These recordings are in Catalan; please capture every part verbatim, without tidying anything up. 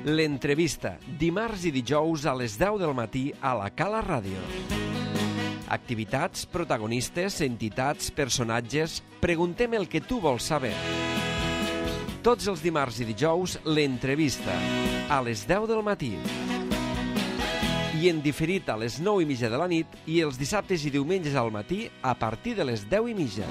L'entrevista, dimarts i dijous a les deu del matí a la Cala Ràdio. Activitats, protagonistes, entitats, personatges... Preguntem el que tu vols saber. Tots els dimarts i dijous, l'entrevista, a les deu del matí. I en diferit a les nou i mitja de la nit i els dissabtes i diumenges al matí a partir de les deu i mitja.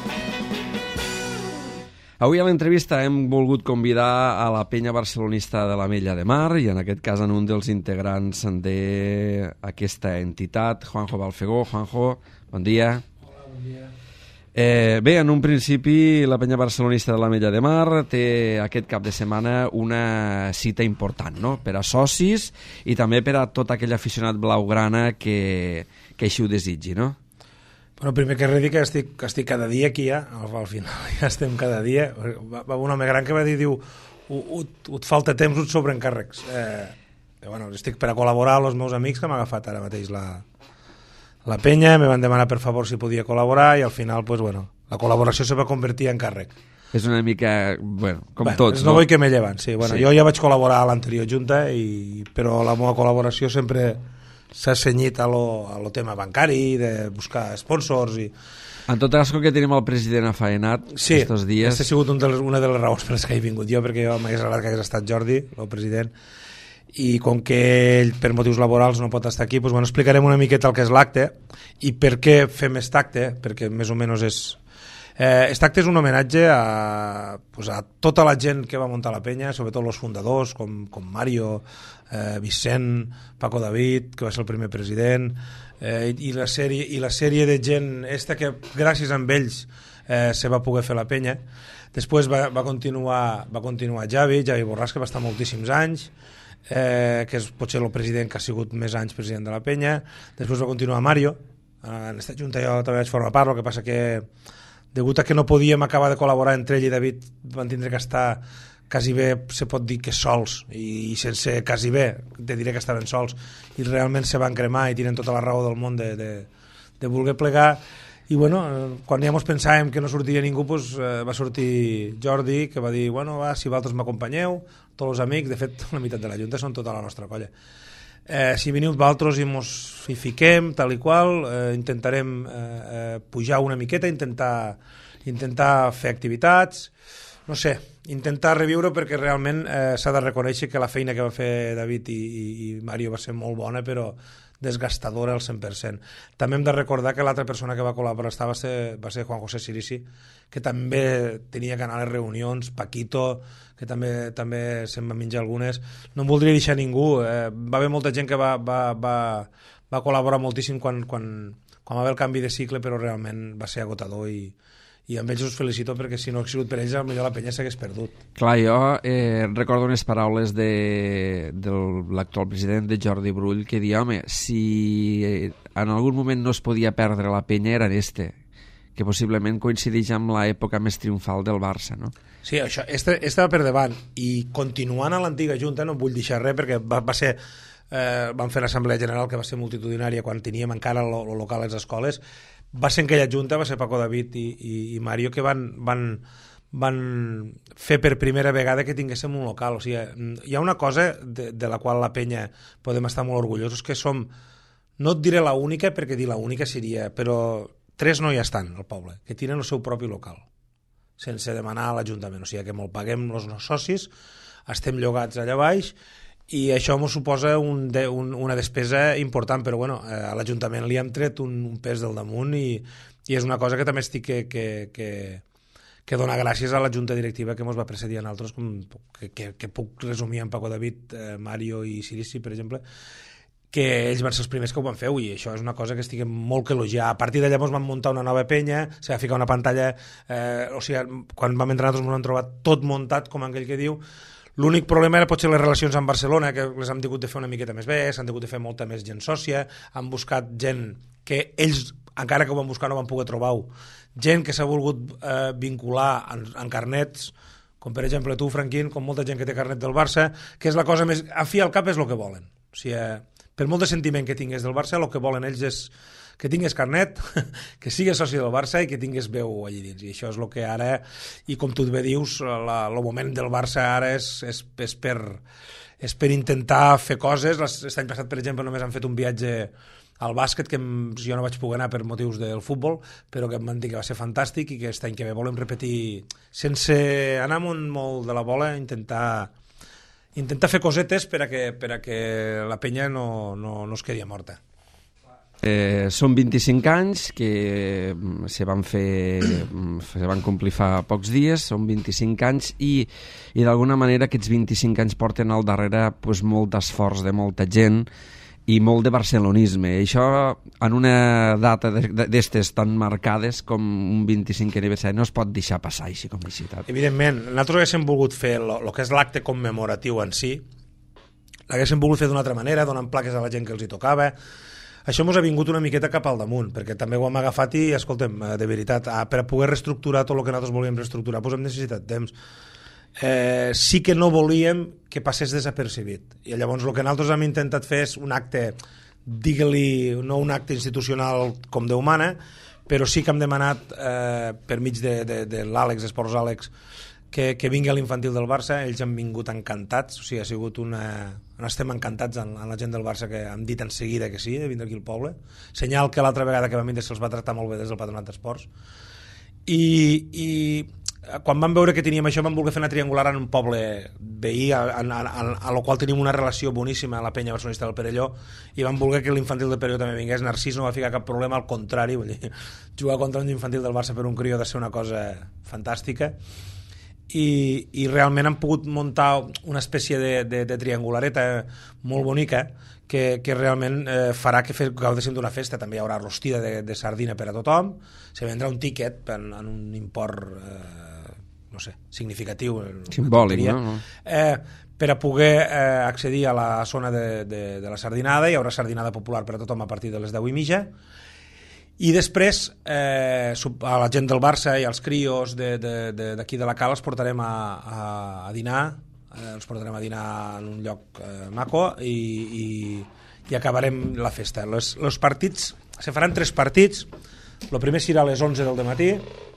Avui a l'entrevista hem volgut convidar a la penya barcelonista de l'Ametlla de Mar i en aquest cas en un dels integrants d'aquesta entitat, Juanjo Balfegó. Juanjo, bon dia. Hola, bon dia. Eh, bé, en un principi la penya barcelonista de l'Ametlla de Mar té aquest cap de setmana una cita important, no?, per a socis i també per a tot aquell aficionat blaugrana que, que així ho desitgi, no? Bueno, primer que res dir que estic, que estic cada dia aquí ja, al, al final ja estem cada dia. Va, va un home gran que va dir, diu, et falta temps, et sobren càrrecs. Eh, bueno, estic per a col·laborar amb els meus amics que m'ha agafat ara mateix la, la penya, me van demanar per favor si podia col·laborar i al final, pues, bueno, la col·laboració se va convertir en càrrec. És una mica, bueno, com bueno, tots, no? No vull que me llevan, sí. Bueno, sí. Jo ja vaig col·laborar a l'anterior junta, i, però la meva col·laboració sempre s'ha cenyit a lo, a lo tema bancari, de buscar sponsors i... En tot cas, com que tenim el president afaenat sí, estos dies... Sí, ha sigut un dels, una de les raons per les que he vingut jo, perquè jo m'hagués agradat que hagués estat Jordi, el president, i com que ell per motius laborals no pot estar aquí, doncs, bueno, explicarem una miqueta el que és l'acte i per què fem aquest acte, perquè més o menys és... Eh, aquest acte és un homenatge a, pues, a tota la gent que va muntar la penya, sobretot els fundadors com, com Mario, eh, Vicent, Paco David, que va ser el primer president, eh, i, la sèrie, i la sèrie de gent esta que gràcies a ells eh, se va poder fer la penya. Després va, va, continuar, va continuar Javi, Javi Borràs, que va estar moltíssims anys, eh, que és potser el president que ha sigut més anys president de la penya. Després va continuar Mario, en aquesta junta jo també vaig formar part, el que passa que degut a que no podíem acabar de col·laborar entre ell i David, van tindre que estar quasi bé, se pot dir que sols, i, i sense quasi bé, te diré que estaven sols, i realment se van cremar i tenen tota la raó del món de, de, de voler plegar. I bueno, quan ja ens pensàvem que no sortiria ningú, pues, eh, va sortir Jordi, que va dir, bueno, va, si vosaltres m'acompanyeu, tots els amics, de fet, la meitat de la junta són tota la nostra colla. Eh, si veniu vosaltres i mos hi fiquem, tal i qual, eh, intentarem eh, eh, pujar una miqueta, intentar, intentar fer activitats, no sé, intentar reviure, perquè realment eh, s'ha de reconèixer que la feina que va fer David i, i, i Mario va ser molt bona, però desgastadora al cent per cent. També hem de recordar que l'altra persona que va col·laborar va ser, va ser Juan José Sirisi, que també tenia que anar a les reunions, Paquito, que també també se'n va menjar algunes. No em voldria deixar ningú, eh, va haver molta gent que va, va, va, va col·laborar moltíssim quan, quan, quan va haver el canvi de cicle, però realment va ser agotador i, i amb ells us felicito, perquè si no hagués sigut per ells potser la penya s'hagués perdut. Clar, jo eh, recordo unes paraules de, de l'actual president, de Jordi Brull, que dia, home, si en algun moment no es podia perdre la penya era en este, que possiblement coincideix amb l'època més triomfal del Barça, no? Sí, això, este, este va per davant, i continuant a l'antiga junta, no vull deixar res, perquè va, va ser, eh, vam fer l'assemblea general que va ser multitudinària quan teníem encara el, el local a les escoles. Va ser en aquella junta, va ser Paco David i, i, i Mario, que van, van, van fer per primera vegada que tinguéssim un local. O sigui, hi ha una cosa de, de la qual la penya podem estar molt orgullosos, que som, no et diré la única, perquè dir la única seria, però tres no hi estan al poble, que tenen el seu propi local, sense demanar a l'Ajuntament. O sigui, que molt paguem els socis, estem llogats allà baix, i això ens suposa un de, un, una despesa important, però bueno, a l'Ajuntament li hem tret un, un pes del damunt, i, i és una cosa que també estic que, que, que, que dona gràcies a la Junta Directiva que ens va precedir a nosaltres, com, que, que, que puc resumir en Paco David, eh, Mario i Sirisi, per exemple, que ells van ser els primers que ho van fer, i això és una cosa que estic molt que elogiar. A partir d'allà ens van muntar una nova penya, s'ha de ficar una pantalla, eh, o sigui, quan vam entrar nosaltres ens vam trobar tot muntat, com aquell que diu. L'únic problema era potser les relacions amb Barcelona, que les han tingut de fer una miqueta més bé, s'han tingut de fer molta més gent sòcia, han buscat gent que ells, encara que ho van buscar, no van poder trobar-ho, gent que s'ha volgut eh, vincular en, en carnets, com per exemple tu, Franquín, com molta gent que té carnet del Barça, que és la cosa més... A fi al cap és el que volen. O sigui, per molt de sentiment que tingués del Barça, el que volen ells és que tingués carnet, que sigues soci del Barça i que tingués veu allí dins. I això és el que ara, i com tu bé dius, el moment del Barça ara és, és, és, per, és per intentar fer coses. L'any passat, per exemple, només han fet un viatge al bàsquet, que jo no vaig poder anar per motius del futbol, però que em van dir que va ser fantàstic i que aquest any que ve volem repetir, sense anar amunt molt de la bola, intentar, intentar fer cosetes per a que, per a que la penya no, no, no es quedi morta. Eh, són vint-i-cinc anys que se van fer se van complir fa pocs dies, són vint-i-cinc anys i, i d'alguna manera aquests vint-i-cinc anys porten al darrere pues, molt d'esforç de molta gent i molt de barcelonisme. I això, en una data d'estes tan marcades com un vint-i-cinquè aniversari, no es pot deixar passar així com així. Evidentment, nosaltres haguéssim volgut fer el que és l'acte commemoratiu en si, l'haguéssim volgut fer d'una altra manera, donant plaques a la gent que els hi tocava. Això ens ha vingut una miqueta cap al damunt, perquè també ho hem agafat i, escoltem, de veritat, per a poder reestructurar tot el que nosaltres volíem reestructurar, doncs hem necessitat temps. Eh, sí que no volíem que passés desapercebit, i llavors el que nosaltres hem intentat fer és un acte, digue-li, no un acte institucional com Déu mana, però sí que hem demanat eh, per mig de, de, de l'Àlex, Esports Àlex, que, que vingui a l'infantil del Barça. Ells han vingut encantats, o sigui, ha sigut una... estem encantats amb, amb la gent del Barça, que han dit en seguida que sí, de vindre aquí al poble, senyal que l'altra vegada que vam vindre se'ls va tractar molt bé des del Patronat d'Esports, i, i quan vam veure que teníem això vam voler fer una triangular en un poble veí a, a, a, a lo qual tenim una relació boníssima a la penya barcelonista del Perelló, i vam voler que l'infantil del Perelló també vingués. Narcís no va ficar cap problema, al contrari, vull dir, jugar contra un infantil del Barça per un crió ha de ser una cosa fantàstica, i, i realment han pogut muntar una espècie de, de, de triangulareta molt bonica que, que realment eh, farà que gaudéssim d'una festa. També hi haurà rostida de, de sardina per a tothom, se vendrà un tiquet en, en un import eh, no sé, significatiu, simbòlic, no? Eh, per a poder eh, accedir a la zona de, de, de la sardinada. Hi haurà sardinada popular per a tothom a partir de les deu i mitja, i després eh, a la gent del Barça i als crios d'aquí de, de, de, de la Cala els portarem a, a, a dinar, eh, els portarem a dinar en un lloc eh, maco, i, i, i acabarem la festa. Les, els partits, se faran tres partits. El primer serà a les onze del matí,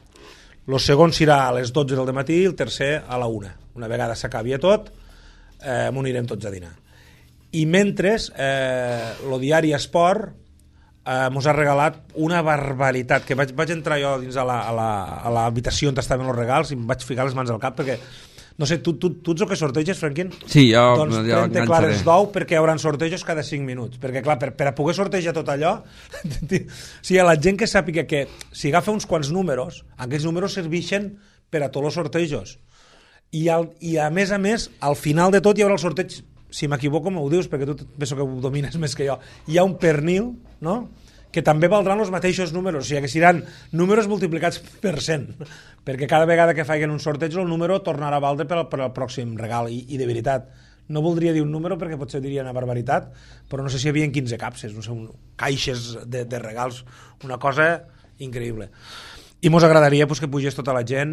el segon serà a les dotze del matí i el tercer a la una. Una vegada s'acabi tot, eh, m'ho anirem tots a dinar. I mentre, eh, el diari Esport eh, mos ha regalat una barbaritat, que vaig, vaig entrar jo dins a l'habitació on estaven els regals i em vaig ficar les mans al cap, perquè no sé, tu, tu, tu ets el que sorteges, Franquín? Sí, jo, doncs jo trenta clares d'ou, perquè hi haurà sortejos cada cinc minuts, perquè clar, per, per a poder sortejar tot allò o sigui, la gent que sàpiga que si agafa uns quants números, aquests números serveixen per a tots els sortejos, i, al, i a més a més al final de tot hi haurà el sorteig, si m'equivoco m'ho dius perquè tu penso que ho domines més que jo, hi ha un pernil, no?, que també valdran els mateixos números, o sigui que seran números multiplicats per cent, perquè cada vegada que facin un sorteig el número tornarà a valdre per al, per al pròxim regal, i, i de veritat no voldria dir un número perquè potser diria una barbaritat, però no sé si hi havia quinze capses, no sé, un, caixes de, de regals, una cosa increïble. I mos agradaria pues, que pugés tota la gent.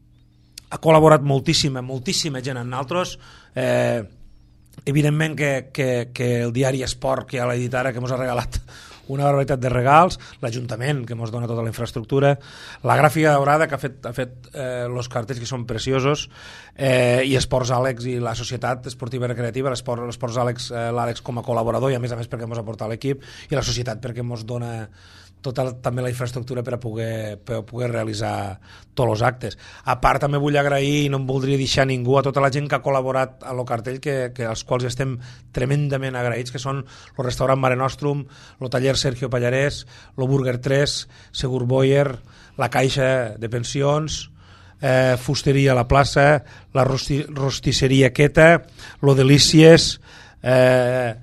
Ha col·laborat moltíssima, moltíssima gent en nosaltres, eh, evidentment que, que, que el diari Esport, que hi ha l'editora, que mos ha regalat una barbaritat de regals, l'Ajuntament, que ens dona tota la infraestructura, la Gràfica Daurada, que ha fet, ha fet eh, els cartells que són preciosos, eh, i Esports Àlex i la Societat Esportiva i Recreativa, l'Esports Àlex, eh, l'Àlex com a col·laborador, i a més a més perquè ens ha portat l'equip, i la Societat perquè ens dona tota la, també la infraestructura per a poder, per a poder realitzar tots els actes. A part també vull agrair, i no em voldria deixar ningú, a tota la gent que ha col·laborat a lo cartell, que, que als quals estem tremendament agraïts, que són el restaurant Mare Nostrum, el taller Sergio Pallarès, el Burger tres, Segur Boyer, la Caixa de Pensions, eh, Fusteria La Plaça, la rosti, Rostisseria Queta, lo Delícies, eh,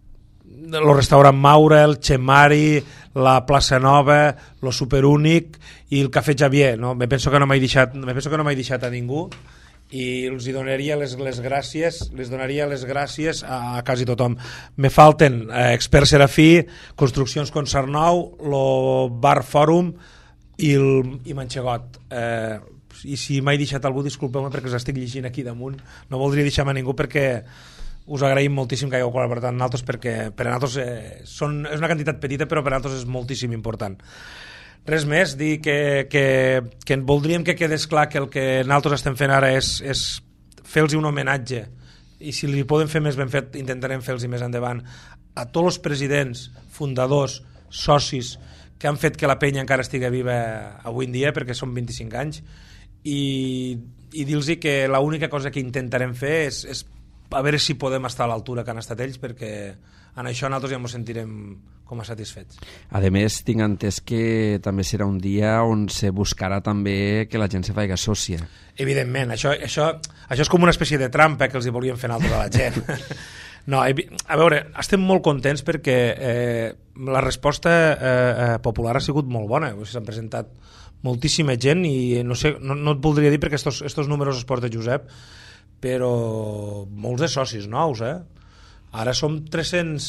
el restaurant Maura, el Chemari, la Plaça Nova, lo Superúnic i el Cafè Xavier, no? Me penso que no m'he deixat, me penso que no m'he deixat a ningú, i els hi donaria les, les gràcies, les donaria les gràcies a, a quasi tothom. Me falten eh, Expert Serafí, Construccions Concernau, lo Bar Fòrum i, el, i Manxegot. Eh, i si m'he deixat algú, disculpeu-me perquè us estic llegint aquí damunt, no voldria deixar-me a ningú perquè us agraïm moltíssim que hagueu col·laborat amb nosaltres, perquè per a nosaltres eh, són, és una quantitat petita, però per a nosaltres és moltíssim important. Res més, dir que, que, que voldríem que quedés clar que el que nosaltres estem fent ara és, és fer-los un homenatge, i si li podem fer més ben fet intentarem fer-los més endavant, a tots els presidents, fundadors, socis que han fet que la penya encara estigui viva avui en dia, perquè són vint-i-cinc anys, i, i dir-los que l'única cosa que intentarem fer és, és a veure si podem estar a l'altura que han estat ells, perquè en això nosaltres ja ens sentirem com a satisfets. A més, tinc entès que també serà un dia on se buscarà també que la gent se faci sòcia. Evidentment, això, això, això és com una espècie de trampa que els hi volíem fer nosaltres a la gent. No, a veure, estem molt contents perquè eh, la resposta eh, popular ha sigut molt bona. S'han presentat moltíssima gent i no sé, no, no et voldria dir perquè estos, estos números els porta Josep, però molts de socis nous, eh? Ara som tres-cents,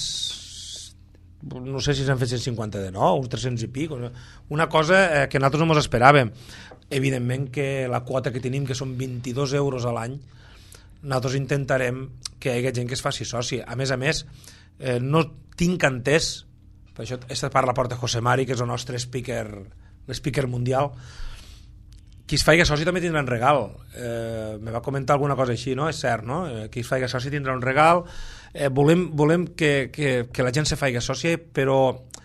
no sé si s'han fet cent cinquanta de nou, uns tres-cents i pic, una cosa eh, que nosaltres no ens esperàvem. Evidentment que la quota que tenim, que són vint-i-dos euros a l'any, nosaltres intentarem que hi hagi gent que es faci soci. A més a més, eh, no tinc entès, per això esta part la porta José Mari, que és el nostre speaker, l'speaker mundial, qui es faci soci també tindrà un regal. Eh, me va comentar alguna cosa així, no? És cert, no? Eh, qui es faci soci tindrà un regal. Eh, volem volem que, que, que la gent se faci soci, però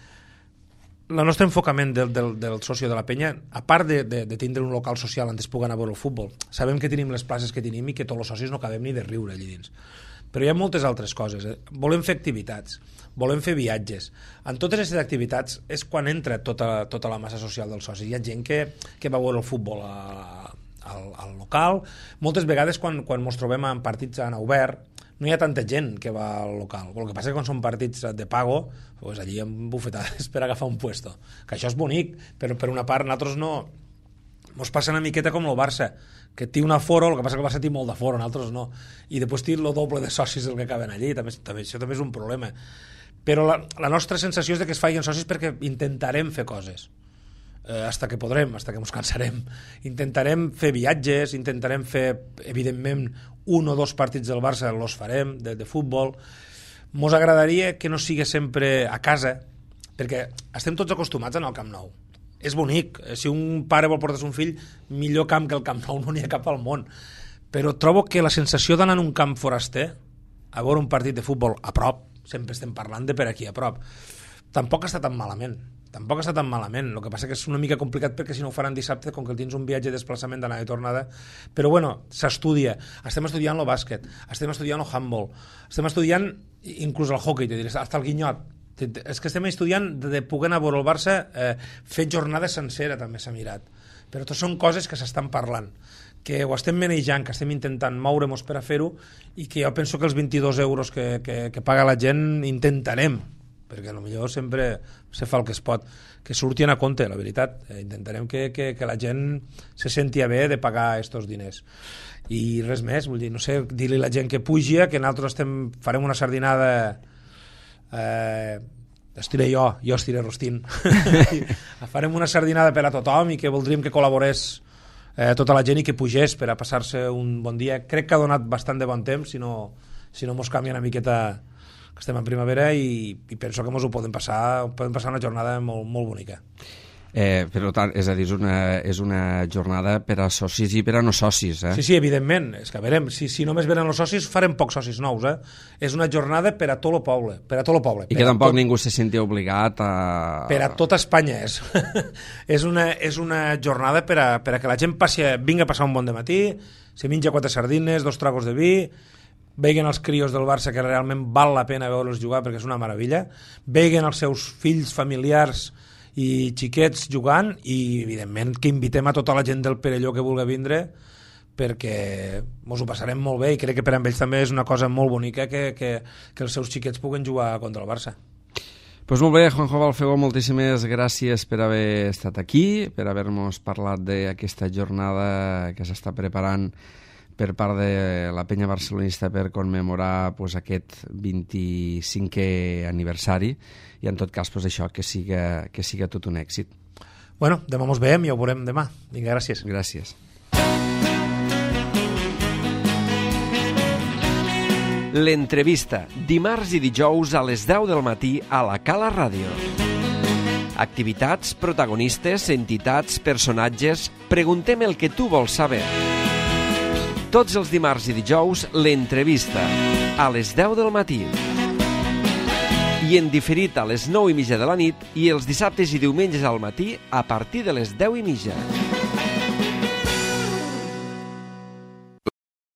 el nostre enfocament del, del, del soci de la penya, a part de, de, de tindre un local social on es puguen anar a veure el futbol, sabem que tenim les places que tenim i que tots els socis no acabem ni de riure allà dins. Però hi ha moltes altres coses. Eh? Volem fer activitats, volem fer viatges. En totes aquestes activitats és quan entra tota, tota la massa social dels socis. Hi ha gent que, que va veure el futbol a, al, al local. Moltes vegades quan, quan ens trobem en partits en obert, no hi ha tanta gent que va al local. El que passa és que quan són partits de pago, pues allí hem bufetades per agafar un puesto. Que això és bonic, però per una part nosaltres no... Ens passa una miqueta com el Barça, que té un aforo, el que passa que el Barça té molt d'aforo, nosaltres no. I després té el doble de socis del que acaben allí, també, també, això també és un problema. Però la, la nostra sensació és de que es facin socis perquè intentarem fer coses. Eh, hasta que podrem, hasta que ens cansarem. Intentarem fer viatges, intentarem fer, evidentment, un o dos partits del Barça, els farem, de, de futbol. Mos agradaria que no sigui sempre a casa, perquè estem tots acostumats a anar al Camp Nou. És bonic, si un pare vol portar un fill, millor camp que el Camp Nou no n'hi ha cap al món. Però trobo que la sensació d'anar en un camp foraster, a veure un partit de futbol a prop, sempre estem parlant de per aquí a prop, tampoc està tan malament. Tampoc està tan malament. El que passa que és una mica complicat perquè si no ho faran dissabte, com que tens un viatge de desplaçament d'anada i tornada. Però bueno, s'estudia. Estem estudiant el bàsquet, estem estudiant el handball, estem estudiant inclús el hockey, te diré, hasta el guinyot. És que estem estudiant de poder anar a veure el Barça, eh, fer jornada sencera també s'ha mirat, però tot són coses que s'estan parlant, que ho estem manejant, que estem intentant moure'ns per a fer-ho, i que jo penso que els vint-i-dos euros que, que, que paga la gent intentarem, perquè potser sempre se fa el que es pot, que surti a compte, la veritat. Eh, intentarem que, que, que la gent se sentia bé de pagar estos diners. I res més, vull dir, no sé, dir-li a la gent que pugi, que nosaltres estem, farem una sardinada. Eh, estiré jo, jo estiré rostint. Farem una sardinada per a tothom i que voldríem que col·laborés eh, tota la gent i que pugés per a passar-se un bon dia. Crec que ha donat bastant de bon temps, si no, si no mos canvia una miqueta, que estem en primavera, i, i penso que mos ho podem passar, podem passar una jornada molt, molt bonica. Eh, per tant, és a dir, és una, és una jornada per a socis i per a no socis, eh? Sí, sí, evidentment. És que, a veure, si, si només venen els socis, farem pocs socis nous, eh? És una jornada per a tot el poble. Per a tot el poble. I que tampoc tot... ningú se senti obligat a... Per a tota Espanya, és. és, una, és una jornada per a, per a que la gent passi, vinga a passar un bon dematí, se menja quatre sardines, dos tragos de vi, veguen els crios del Barça, que realment val la pena veure'ls jugar perquè és una meravella, veguen els seus fills familiars i xiquets jugant, i evidentment que invitem a tota la gent del Perelló que vulgui vindre, perquè mos ho passarem molt bé, i crec que per a ells també és una cosa molt bonica que, que, que els seus xiquets puguen jugar contra el Barça. Pues molt bé, Juanjo Balfegó, moltíssimes gràcies per haver estat aquí, per haver-nos parlat d'aquesta jornada que s'està preparant per part de la penya barcelonista per commemorar pues, aquest vint-i-cinquè aniversari, i en tot cas pues, això, que siga, que siga tot un èxit. Bueno, demà mos veiem i ho veurem demà. Vinga, gràcies. Gràcies. L'entrevista, dimarts i dijous a les deu del matí a la Cala Ràdio. Activitats, protagonistes, entitats, personatges... Preguntem el que tu vols saber. Tots els dimarts i dijous, l'entrevista, a les deu del matí. I en diferit a les nou i mitja de la nit i els dissabtes i diumenges al matí a partir de les deu i mitja.